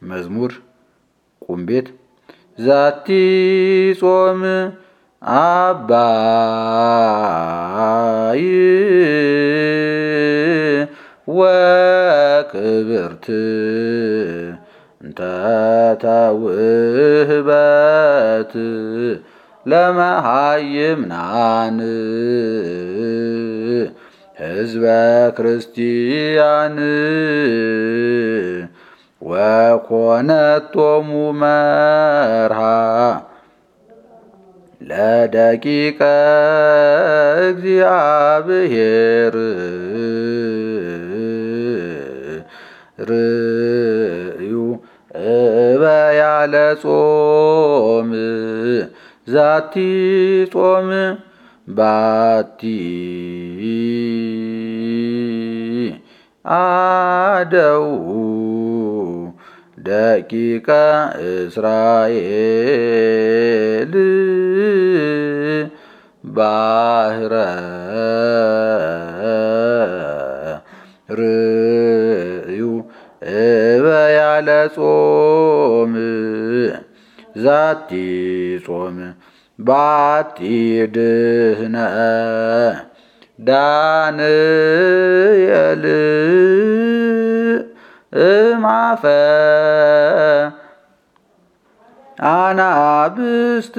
መዝሙር ቁም ቤት ዛቲ ጾም አባይ ወክብርት እንተ ተውህበት ለመሃይምናን ህዝበ ክርስቲያን ወኮነቶሙ መርሃ ለደቂቀ እግዚአብሔር ርእዩ እበያለ ጾም ዛቲ ጾም ባቲ አደው ደቂቀ እስራኤል ባህረ ርእዩ እበያለ ጾም ዛቲ ጾም ባቲ ድህነ ዳንኤል እማፈ አናብስት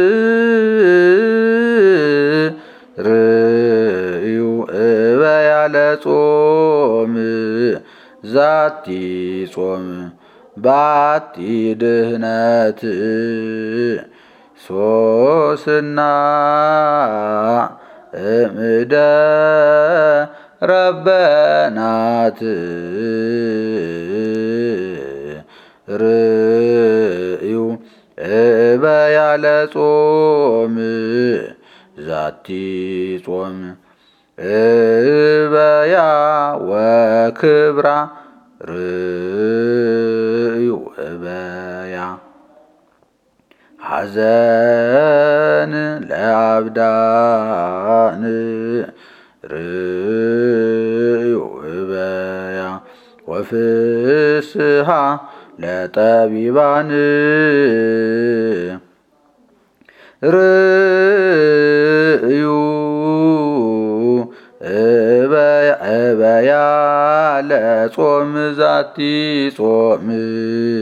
ርእዩ እበያለ ጾም ዛቲ ጾም ባቲ ድህነት ሶስና እምደ ረበናት ርእዩ እበያለ ጾም ዛቲ ጾም እበያ ወክብራ ርእዩ እበያ ሐዘን ለአብዳን ርእዩ እበያ ወፍስሃ ለጠቢባን ርእዩ እበያ ለጾም ዛቲ ጾም